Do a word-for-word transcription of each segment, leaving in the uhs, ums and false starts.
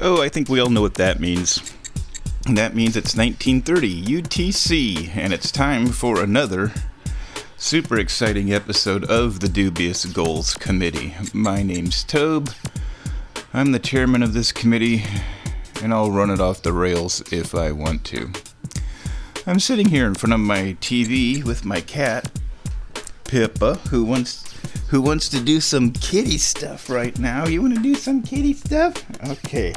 Oh, I think we all know what that means. That means it's nineteen thirty U T C, and it's time for another super exciting episode of the Dubious Goals Committee. My name's Tobe. I'm the chairman of this committee, and I'll run it off the rails if I want to. I'm sitting here in front of my T V with my cat, Pippa, who wants who wants to do some kitty stuff right now. You want to do some kitty stuff? Okay.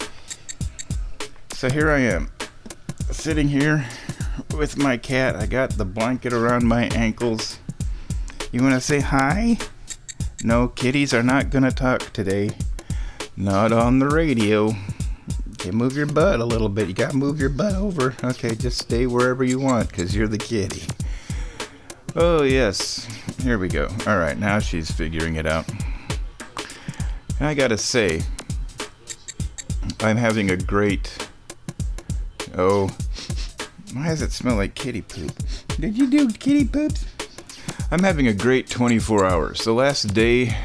So here I am, sitting here with my cat. I got the blanket around my ankles. You want to say hi? No, kitties are not going to talk today. Not on the radio. Okay, move your butt a little bit. You got to move your butt over. Okay, just stay wherever you want because you're the kitty. Oh, yes. Here we go. All right, now she's figuring it out. And I got to say, I'm having a great... Oh, why does it smell like kitty poop? Did you do kitty poops? I'm having a great twenty-four hours. The last day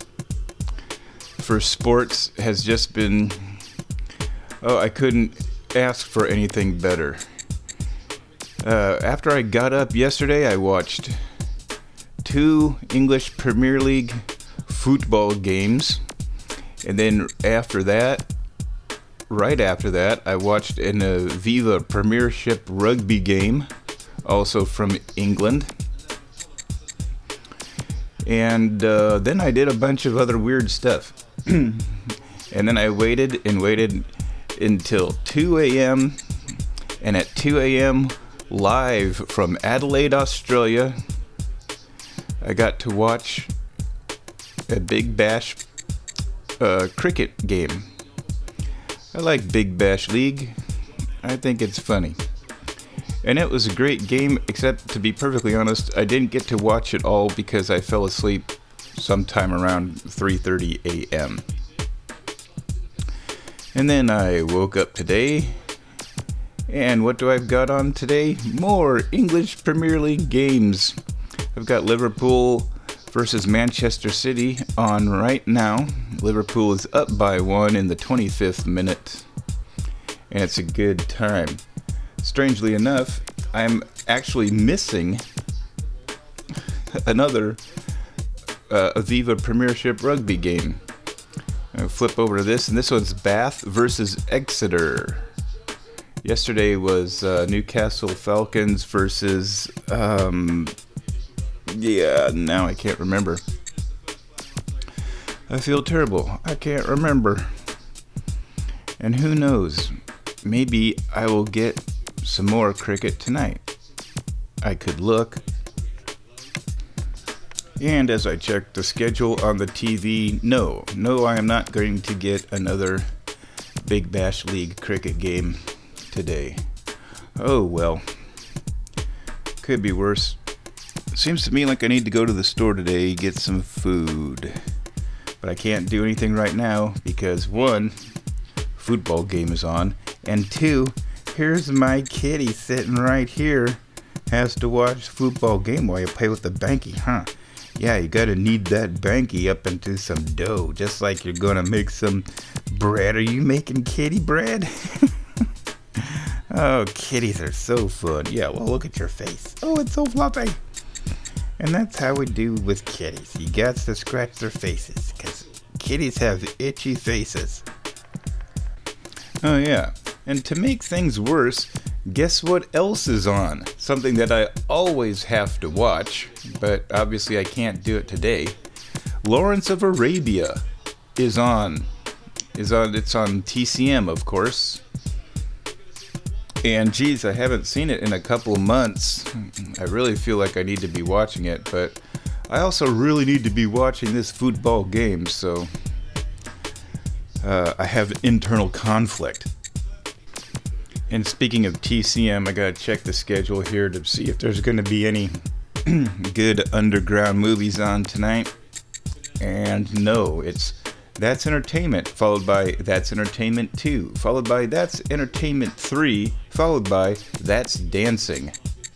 for sports has just been... Oh, I couldn't ask for anything better. Uh, after I got up yesterday, I watched two English Premier League football games. And then after that, right after that, I watched an Aviva Premiership rugby game, also from England. And uh, then I did a bunch of other weird stuff. And then I waited and waited until two a.m. And at two a.m., live from Adelaide, Australia, I got to watch a Big Bash uh, cricket game. I like Big Bash League. I think it's funny. And it was a great game, except to be perfectly honest, I didn't get to watch it all because I fell asleep sometime around three thirty a.m. And then I woke up today, and what do I've got on today? More English Premier League games. I've got Liverpool versus Manchester City on right now. Liverpool is up by one in the twenty-fifth minute, and it's a good time. Strangely enough, I'm actually missing another uh, Aviva Premiership rugby game. I'll flip over to this, and this one's Bath versus Exeter. Yesterday was uh, Newcastle Falcons versus... Um, Yeah, now I can't remember. I feel terrible. I can't remember. And who knows? Maybe I will get some more cricket tonight. I could look. And as I check the schedule on the T V, no, no, I am not going to get another Big Bash League cricket game today. Oh well. Could be worse. Seems to me like I need to go to the store today, get some food. But I can't do anything right now because one, football game is on, and two, here's my kitty sitting right here, has to watch football game while you play with the banky, huh? Yeah, you gotta knead that banky up into some dough, just like you're gonna make some bread. Are you making kitty bread? Oh, kitties are so fun. Yeah, well, look at your face. Oh, it's so fluffy. And that's how we do with kitties. You got to scratch their faces, because kitties have itchy faces. Oh yeah, and to make things worse, guess what else is on? Something that I always have to watch, but obviously I can't do it today. Lawrence of Arabia is on. Is on. It's on T C M, of course. And geez, I haven't seen it in a couple months. I really feel like I need to be watching it, but I also really need to be watching this football game, so uh, I have internal conflict. And speaking of T C M, I gotta check the schedule here to see if there's gonna be any good underground movies on tonight. And no, it's That's Entertainment, followed by That's Entertainment two, followed by That's Entertainment three, followed by That's Dancing.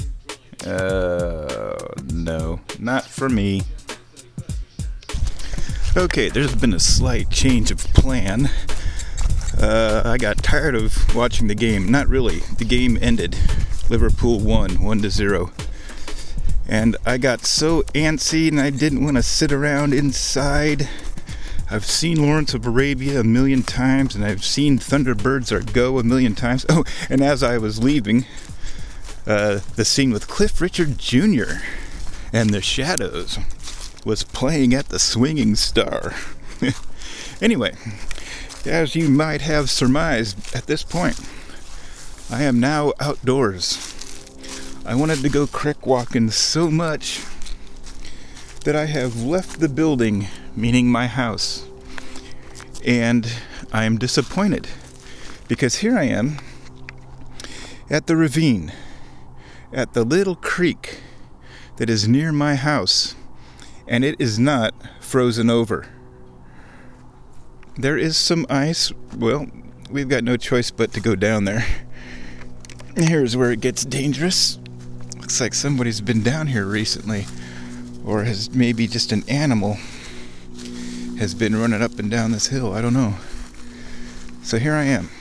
Uh, no, not for me. Okay, there's been a slight change of plan. Uh, I got tired of watching the game. Not really. The game ended. Liverpool won, one to zero. And I got so antsy and I didn't want to sit around inside. I've seen Lawrence of Arabia a million times, and I've seen Thunderbirds Are Go a million times. Oh, and as I was leaving, uh, the scene with Cliff Richard Junior and the Shadows was playing at the Swinging Star. Anyway, as you might have surmised at this point, I am now outdoors. I wanted to go creek walking so much that I have left the building, meaning my house, and I am disappointed because here I am at the ravine, at the little creek that is near my house, and it is not frozen over. There is some ice. Well, we've got no choice but to go down there. Here's where it gets dangerous. Looks like somebody's been down here recently, or has maybe just an animal has been running up and down this hill. I don't know. So here I am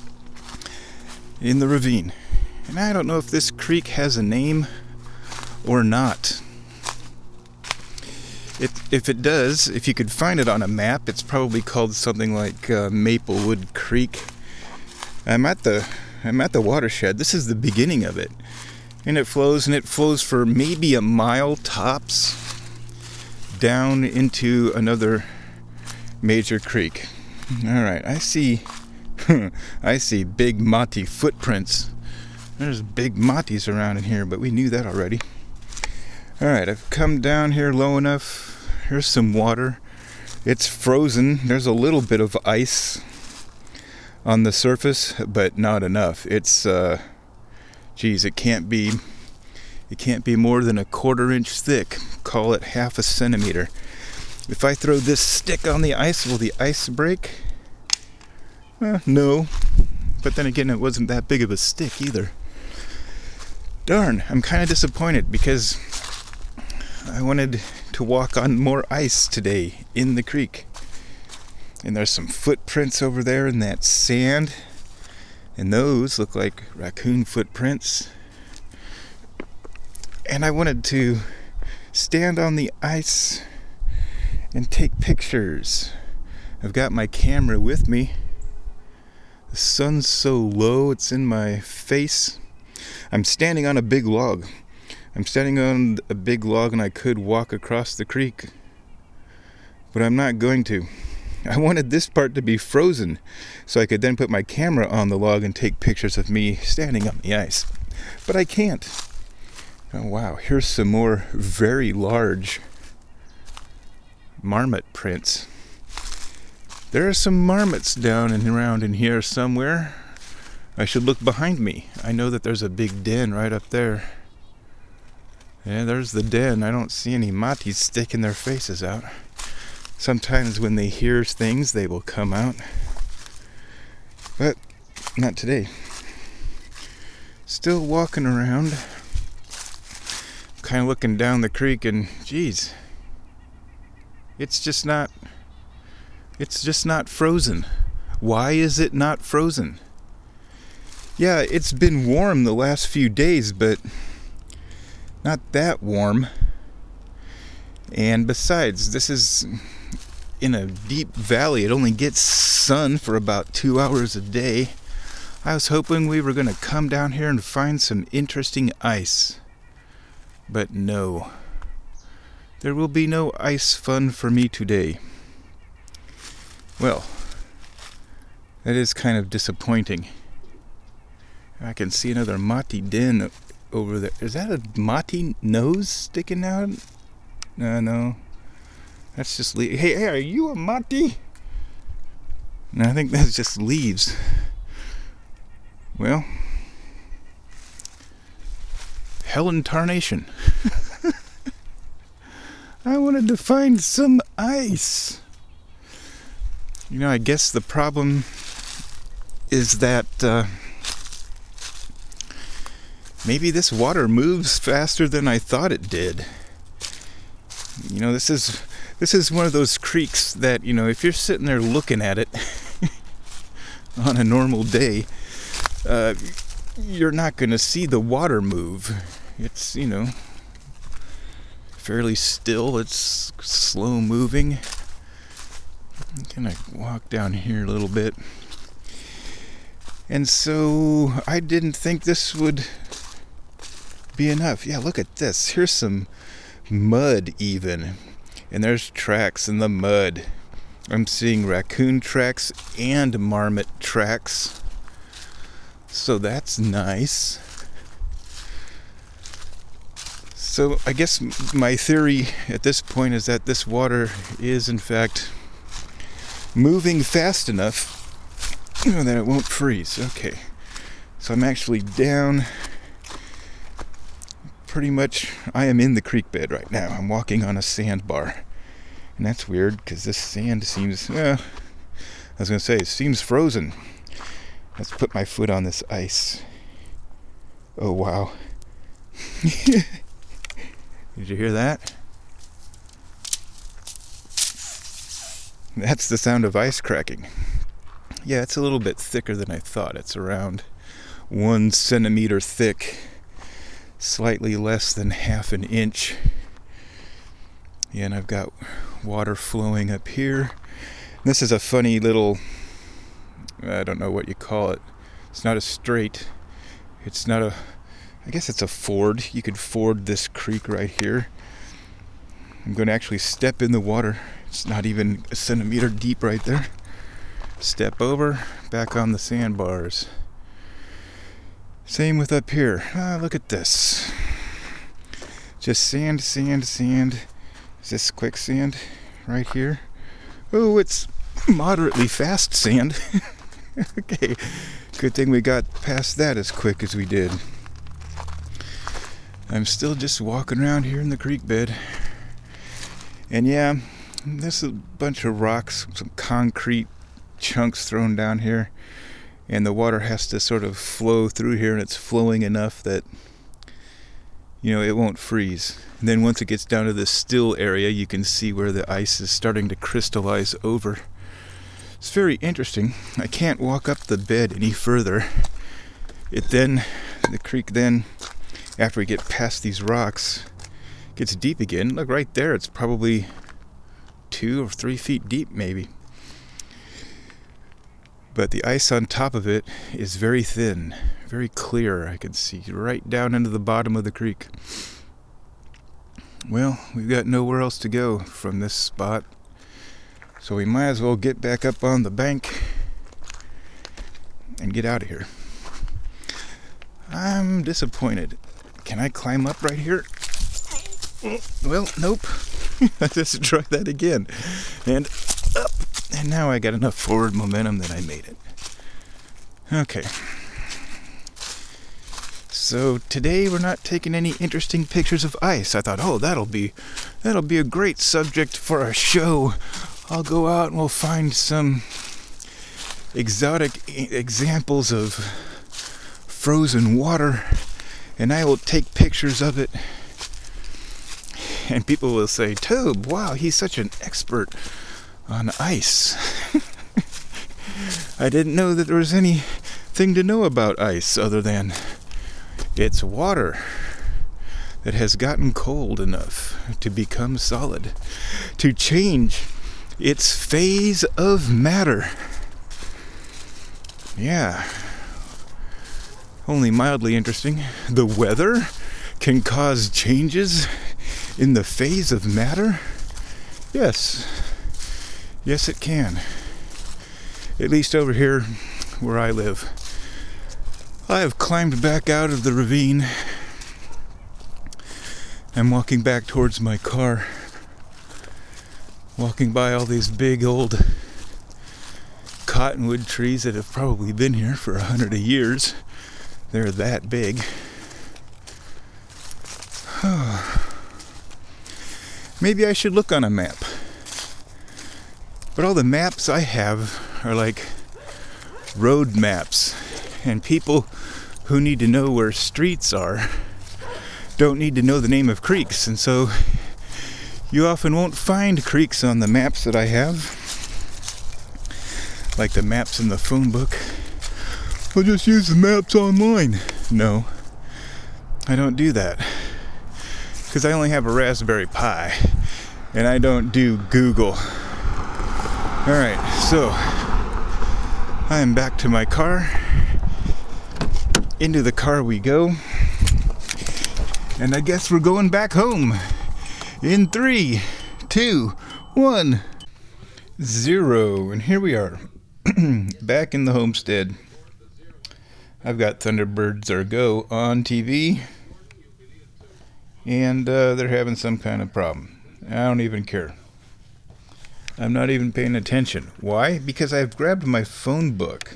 in the ravine, and I don't know if this creek has a name or not. It, if it does, if you could find it on a map, it's probably called something like uh, Maplewood Creek. I'm at the I'm at the watershed. This is the beginning of it. And it flows, and it flows for maybe a mile tops down into another major creek. All right, I see, I see big mati footprints. There's big matis around in here, but we knew that already. All right, I've come down here low enough. Here's some water. It's frozen. There's a little bit of ice on the surface, but not enough. It's, uh, geez, it can't be, it can't be more than a quarter inch thick. Call it half a centimeter. If I throw this stick on the ice, will the ice break? Uh, no. But then again, it wasn't that big of a stick either. Darn, I'm kind of disappointed because I wanted to walk on more ice today in the creek. And there's some footprints over there in that sand. And those look like raccoon footprints. And I wanted to stand on the ice and take pictures. I've got my camera with me. The sun's so low, it's in my face. I'm standing on a big log. I'm standing on a big log and I could walk across the creek. But I'm not going to. I wanted this part to be frozen so I could then put my camera on the log and take pictures of me standing on the ice. But I can't. Oh wow, here's some more very large marmot prints. There are some marmots down and around in here somewhere. I should look behind me. I know that there's a big den right up there. Yeah, there's the den. I don't see any matis sticking their faces out. Sometimes when they hear things, they will come out. But not today. Still walking around. Kind of looking down the creek and, geez, it's just not, it's just not frozen. Why is it not frozen? Yeah, it's been warm the last few days, but not that warm. And besides, this is in a deep valley. It only gets sun for about two hours a day. I was hoping we were going to come down here and find some interesting ice. But no. There will be no ice fun for me today. Well, that is kind of disappointing. I can see another mati den over there. Is that a mati nose sticking out? No, no. That's just leaves. Hey, hey, are you a mati? No, I think that's just leaves. Well, hell and tarnation. I wanted to find some ice. You know, I guess the problem is that uh, maybe this water moves faster than I thought it did. You know, this is this is one of those creeks that, you know, if you're sitting there looking at it, on a normal day, uh, you're not going to see the water move. It's, you know, fairly still. It's slow moving. I'm gonna walk down here a little bit. And so I didn't think this would be enough. Yeah, look at this. Here's some mud even. And there's tracks in the mud. I'm seeing raccoon tracks and marmot tracks. So that's nice. So I guess my theory at this point is that this water is in fact moving fast enough that it won't freeze. Okay, so I'm actually down pretty much, I am in the creek bed right now. I'm walking on a sandbar, and that's weird because this sand seems, uh, I was gonna say, it seems frozen. Let's put my foot on this ice. Oh wow. Did you hear that? That's the sound of ice cracking. Yeah, it's a little bit thicker than I thought. It's around one centimeter thick, slightly less than half an inch. Yeah, and I've got water flowing up here. This is a funny little, I don't know what you call it. It's not a strait. It's not a, I guess it's a ford. You could ford this creek right here. I'm going to actually step in the water. It's not even a centimeter deep right there. Step over, back on the sandbars. Same with up here. Ah, look at this. Just sand, sand, sand. Is this quicksand right here? Oh, it's moderately fast sand. Okay, good thing we got past that as quick as we did. I'm still just walking around here in the creek bed. And yeah, there's a bunch of rocks, some concrete chunks thrown down here. And the water has to sort of flow through here, and it's flowing enough that, you know, it won't freeze. And then once it gets down to this still area, you can see where the ice is starting to crystallize over. It's very interesting. I can't walk up the bed any further. It then, the creek then, after we get past these rocks, gets deep again. Look right there, it's probably two or three feet deep maybe. But the ice on top of it is very thin, very clear. I can see right down into the bottom of the creek. Well, we've got nowhere else to go from this spot, so we might as well get back up on the bank and get out of here. I'm disappointed. Can I climb up right here? Well, nope. Let's try that again. And up. And now I got enough forward momentum that I made it. Okay. So today we're not taking any interesting pictures of ice. I thought, oh, that'll be that'll be a great subject for a show. I'll go out and we'll find some exotic e- examples of frozen water, and I will take pictures of it. And people will say, Tobe, wow, he's such an expert on ice. I didn't know that there was anything to know about ice other than it's water that has gotten cold enough to become solid, to change its phase of matter. Yeah. Only mildly interesting. The weather can cause changes in the phase of matter? Yes. Yes, it can. At least over here where I live. I have climbed back out of the ravine. I'm walking back towards my car. Walking by all these big old cottonwood trees that have probably been here for a hundred years. They're that big. Maybe I should look on a map. But all the maps I have are like road maps. And people who need to know where streets are don't need to know the name of creeks. And so you often won't find creeks on the maps that I have. like the maps in the phone book. I'll just use the maps online. No, I don't do that. Because I only have a Raspberry Pi. And I don't do Google. Alright, so I am back to my car. Into the car we go. And I guess we're going back home. In three, two, one, zero. And here we are. Back in the homestead. I've got Thunderbirds Are Go on T V. And uh, they're having some kind of problem. I don't even care. I'm not even paying attention. Why? Because I've grabbed my phone book.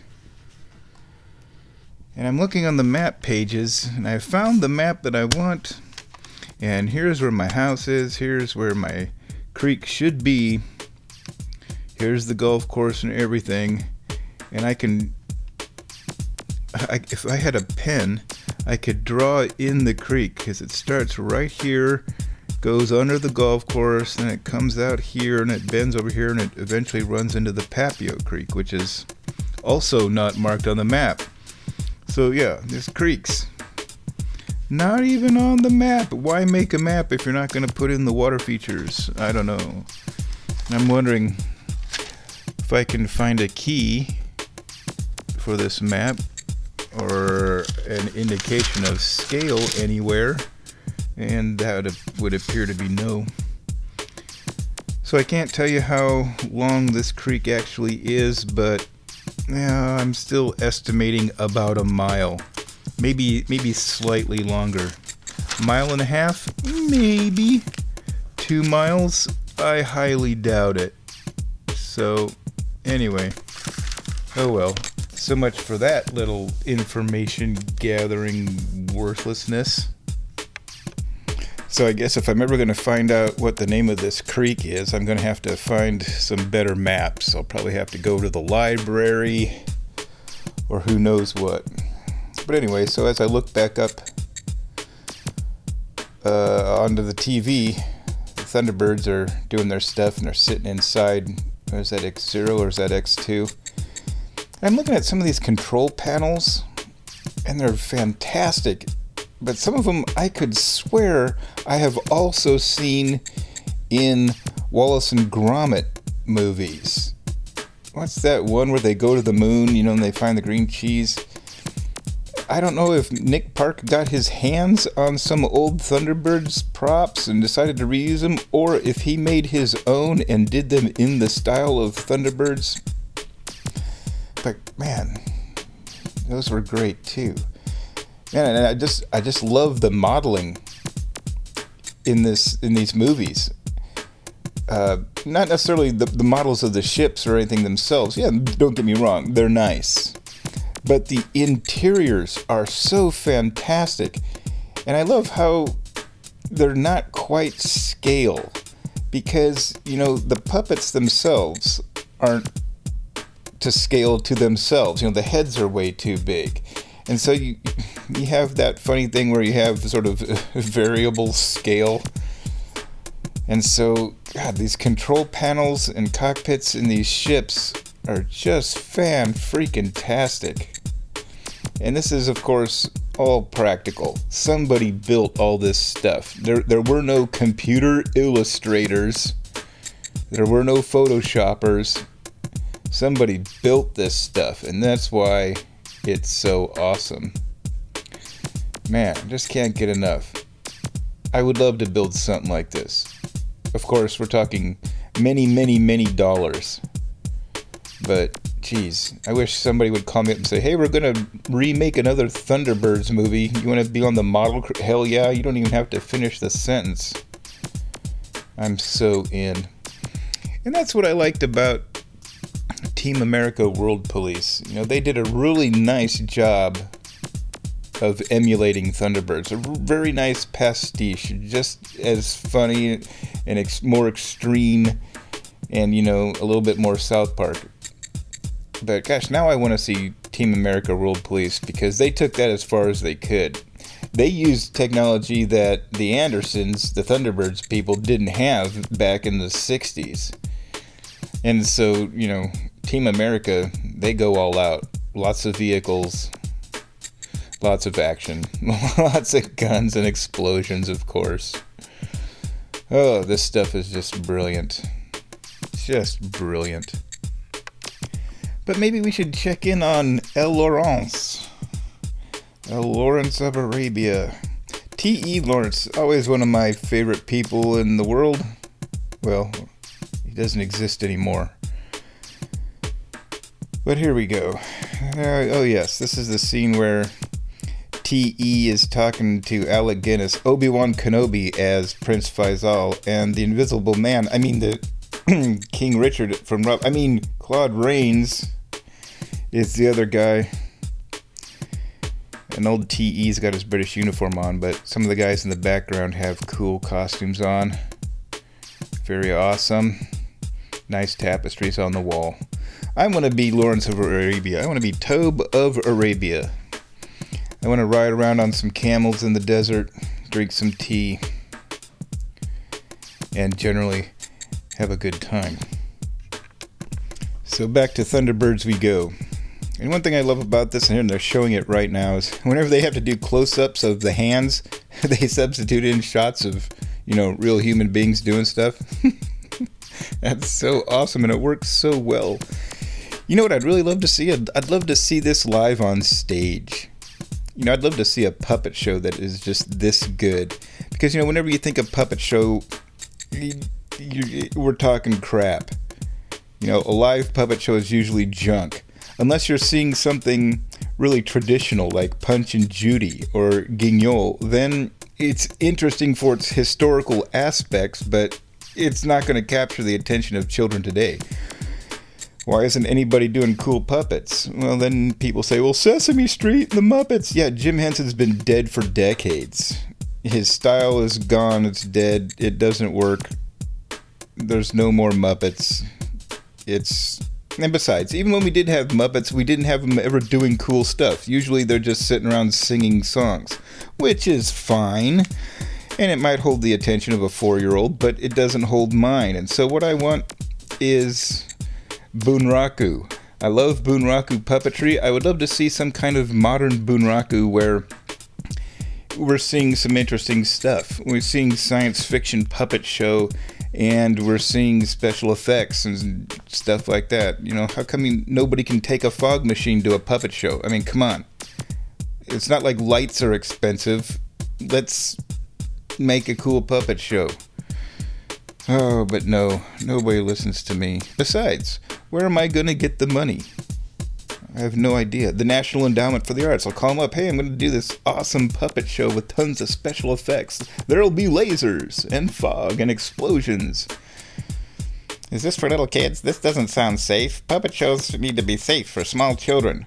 And I'm looking on the map pages. And I found the map that I want. And here's where my house is. Here's where my creek should be. Here's the golf course and everything. And I can... I, if I had a pen, I could draw in the creek, because it starts right here, goes under the golf course, and it comes out here, and it bends over here, and it eventually runs into the Papio Creek, which is also not marked on the map. So yeah, there's creeks. Not even on the map. Why make a map if you're not going to put in the water features? I don't know. I'm wondering if I can find a key for this map, or an indication of scale anywhere, and that would appear to be no. So I can't tell you how long this creek actually is, but yeah, I'm still estimating about a mile, maybe maybe slightly longer. Mile and a half, maybe. Two miles, I highly doubt it. So anyway, oh well. So much for that little information gathering worthlessness. So I guess if I'm ever going to find out what the name of this creek is, I'm going to have to find some better maps. I'll probably have to go to the library or who knows what. But anyway, so as I look back up uh, onto the T V, the Thunderbirds are doing their stuff and they're sitting inside. Or is that X zero or is that X two? I'm looking at some of these control panels, and they're fantastic, but some of them I could swear I have also seen in Wallace and Gromit movies. What's that one where they go to the moon, you know, and they find the green cheese? I don't know if Nick Park got his hands on some old Thunderbirds props and decided to reuse them, or if he made his own and did them in the style of Thunderbirds. But man, those were great too. Man, and I just I just love the modeling in this in these movies. Uh, not necessarily the, the models of the ships or anything themselves. Yeah, don't get me wrong, they're nice. But the interiors are so fantastic. And I love how they're not quite scale. Because, you know, the puppets themselves aren't to scale to themselves. You know, the heads are way too big. And so you you have that funny thing where you have sort of variable scale. And so, God, these control panels and cockpits in these ships are just fan-freaking-tastic. And this is, of course, all practical. Somebody built all this stuff. There, there were no computer illustrators. There were no Photoshoppers. Somebody built this stuff, and that's why it's so awesome. Man, I just can't get enough. I would love to build something like this. Of course, we're talking many, many, many dollars. But, geez, I wish somebody would call me up and say, hey, we're going to remake another Thunderbirds movie. You want to be on the model? Cr-? Hell yeah, you don't even have to finish the sentence. I'm so in. And that's what I liked about Team America World Police. You know, they did a really nice job of emulating Thunderbirds. A very nice pastiche, just as funny and ex- more extreme, and, you know, a little bit more South Park. But gosh, now I want to see Team America World Police, because they took that as far as they could. They used technology that the Andersons, the Thunderbirds people, didn't have back in the sixties. And so, you know, Team America, they go all out. Lots of vehicles, lots of action, lots of guns and explosions, of course. Oh, this stuff is just brilliant. Just brilliant. But maybe we should check in on El Lawrence. El Lawrence of Arabia. T E Lawrence, always one of my favorite people in the world. Well, he doesn't exist anymore. But here we go. Uh, oh yes, this is the scene where T E is talking to Alec Guinness, Obi-Wan Kenobi as Prince Faisal, and the Invisible Man, I mean the King Richard from Rob, I mean Claude Rains is the other guy. And old T E's got his British uniform on, but some of the guys in the background have cool costumes on. Very awesome. Nice tapestries on the wall. I want to be Lawrence of Arabia. I want to be Tobe of Arabia. I want to ride around on some camels in the desert, drink some tea, and generally have a good time. So back to Thunderbirds we go. And one thing I love about this, and they're showing it right now, is whenever they have to do close-ups of the hands, they substitute in shots of, you know, real human beings doing stuff. That's so awesome, and it works so well. You know what I'd really love to see? I'd, I'd love to see this live on stage. You know, I'd love to see a puppet show that is just this good. Because, you know, whenever you think of puppet show, you, you, we're talking crap. You know, a live puppet show is usually junk. Unless you're seeing something really traditional like Punch and Judy or Guignol, then it's interesting for its historical aspects, but it's not going to capture the attention of children today. Why isn't anybody doing cool puppets? Well, then people say, well, Sesame Street and the Muppets. Yeah, Jim Henson's been dead for decades. His style is gone. It's dead. It doesn't work. There's no more Muppets. It's... And besides, even when we did have Muppets, we didn't have them ever doing cool stuff. Usually they're just sitting around singing songs, which is fine. And it might hold the attention of a four-year-old, but it doesn't hold mine. And so what I want is Bunraku. I love Bunraku puppetry. I would love to see some kind of modern Bunraku where we're seeing some interesting stuff. We're seeing science fiction puppet show, and we're seeing special effects and stuff like that. You know, how come you, nobody can take a fog machine to a puppet show? I mean, come on. It's not like lights are expensive. Let's make a cool puppet show. Oh, but no, nobody listens to me. Besides, where am I going to get the money? I have no idea. The National Endowment for the Arts. I'll call them up. Hey, I'm going to do this awesome puppet show with tons of special effects. There'll be lasers and fog and explosions. Is this for little kids? This doesn't sound safe. Puppet shows need to be safe for small children.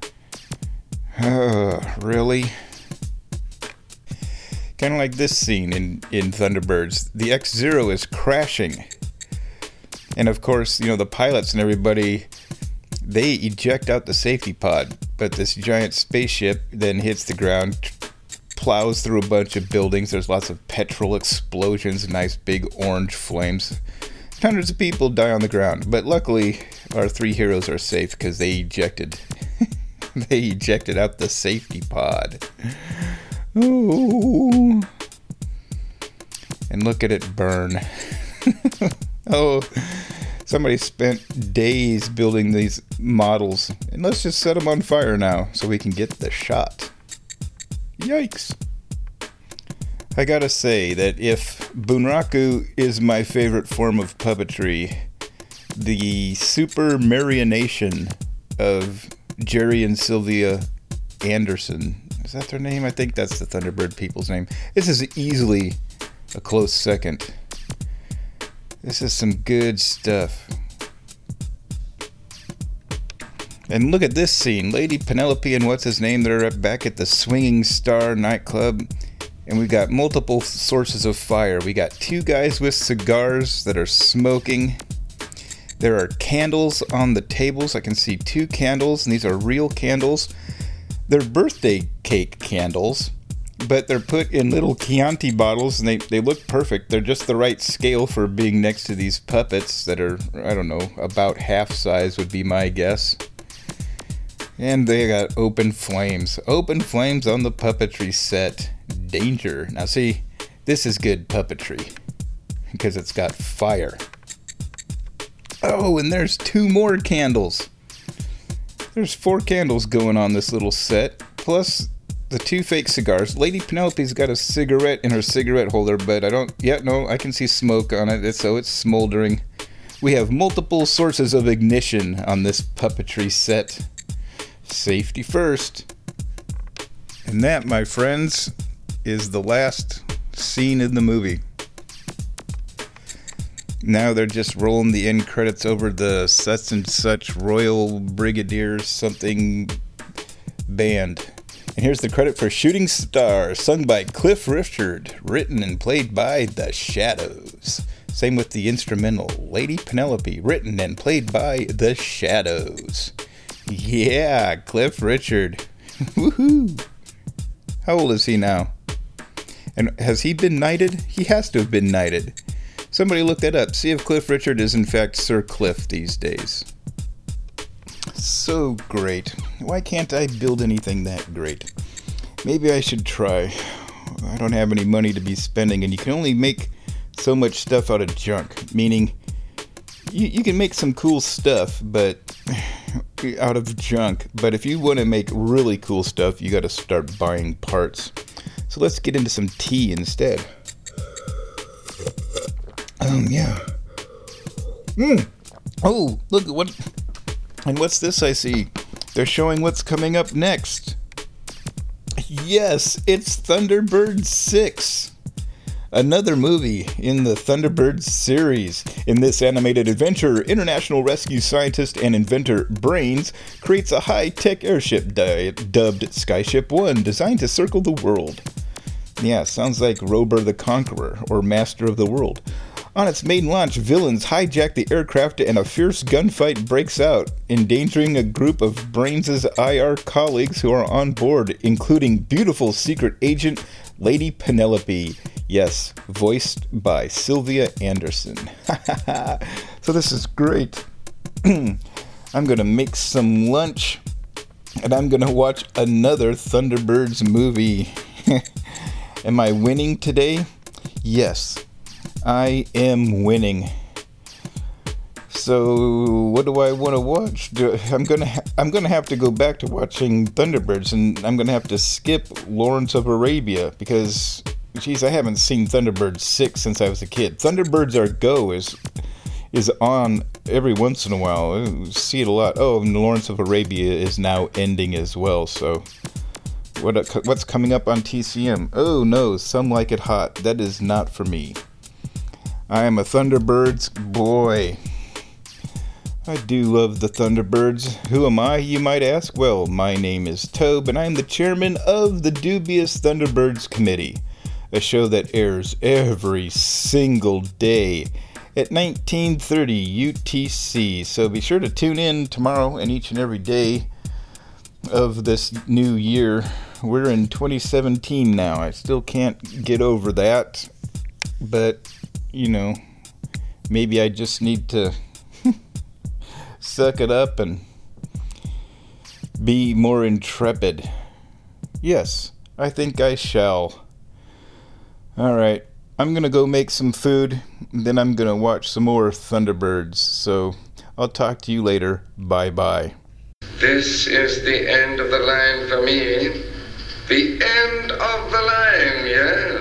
Oh, really? Kind of like this scene in, in Thunderbirds. The X-Zero is crashing. And of course, you know, the pilots and everybody... they eject out the safety pod, but this giant spaceship then hits the ground, plows through a bunch of buildings. There's lots of petrol explosions, nice big orange flames. Hundreds of people die on the ground, but luckily our three heroes are safe because they ejected. they ejected out the safety pod. Oh, and look at it burn. Oh. Somebody spent days building these models, and let's just set them on fire now so we can get the shot. Yikes. I gotta say that if Bunraku is my favorite form of puppetry, the super marionation of Jerry and Sylvia Anderson, is that their name? I think that's the Thunderbird people's name. This is easily a close second. This is some good stuff. And look at this scene. Lady Penelope and what's his name, they're back at the Swinging Star nightclub. And we've got multiple sources of fire. We got two guys with cigars that are smoking. There are candles on the tables. I can see two candles, and these are real candles. They're birthday cake candles. but they're put in little Chianti bottles, and they, they look perfect. They're just the right scale for being next to these puppets that are, I don't know, about half size would be my guess. And they got open flames. Open flames on the puppetry set. Danger. Now see, this is good puppetry because it's got fire. Oh, and there's two more candles. There's four candles going on this little set, plus the two fake cigars. Lady Penelope's got a cigarette in her cigarette holder, but I don't, yeah, no, I can see smoke on it, so it's smoldering. We have multiple sources of ignition on this puppetry set. Safety first. And that, my friends, is the last scene in the movie. Now they're just rolling the end credits over the such and such Royal Brigadier something band. And here's the credit for Shooting Star, sung by Cliff Richard, written and played by The Shadows. Same with the instrumental, Lady Penelope, written and played by The Shadows. Yeah, Cliff Richard. Woohoo! How old is he now? And has he been knighted? He has to have been knighted. Somebody look that up. See if Cliff Richard is in fact Sir Cliff these days. So great. Why can't I build anything that great? Maybe I should try. I don't have any money to be spending, and you can only make so much stuff out of junk. Meaning, you, you can make some cool stuff, but out of junk. But if you want to make really cool stuff, you got to start buying parts. So let's get into some tea instead. Um, yeah. Mm. Oh, look, what... And what's this I see? They're showing what's coming up next. Yes, it's Thunderbird six. Another movie in the Thunderbird series. In this animated adventure, international rescue scientist and inventor Brains creates a high-tech airship di- dubbed Skyship One, designed to circle the world. Yeah, sounds like Rober the Conqueror, or Master of the World. On its maiden launch, villains hijack the aircraft and a fierce gunfight breaks out, endangering a group of Brains' I R colleagues who are on board, including beautiful secret agent Lady Penelope. Yes, voiced by Sylvia Anderson. So this is great. I'm going to make some lunch, and I'm going to watch another Thunderbirds movie. Am I winning today? Yes. I am winning. So what do I want to watch? Do, I'm gonna ha- I'm gonna have to go back to watching Thunderbirds, and I'm gonna have to skip Lawrence of Arabia because, geez, I haven't seen Thunderbirds six since I was a kid. Thunderbirds Are Go is is on every once in a while. I see it a lot. Oh, and Lawrence of Arabia is now ending as well. So what what's coming up on T C M? Oh no, Some Like It Hot. That is not for me. I am a Thunderbirds boy. I do love the Thunderbirds. Who am I, you might ask? Well, my name is Tobe, and I am the chairman of the Dubious Thunderbirds Committee, a show that airs every single day at nineteen thirty U T C. So be sure to tune in tomorrow and each and every day of this new year. We're in twenty seventeen now. I still can't get over that, but you know, maybe I just need to suck it up and be more intrepid. Yes, I think I shall. Alright, I'm gonna go make some food, then I'm gonna watch some more Thunderbirds, so I'll talk to you later. Bye bye. This is the end of the line for me. The end of the line, yes.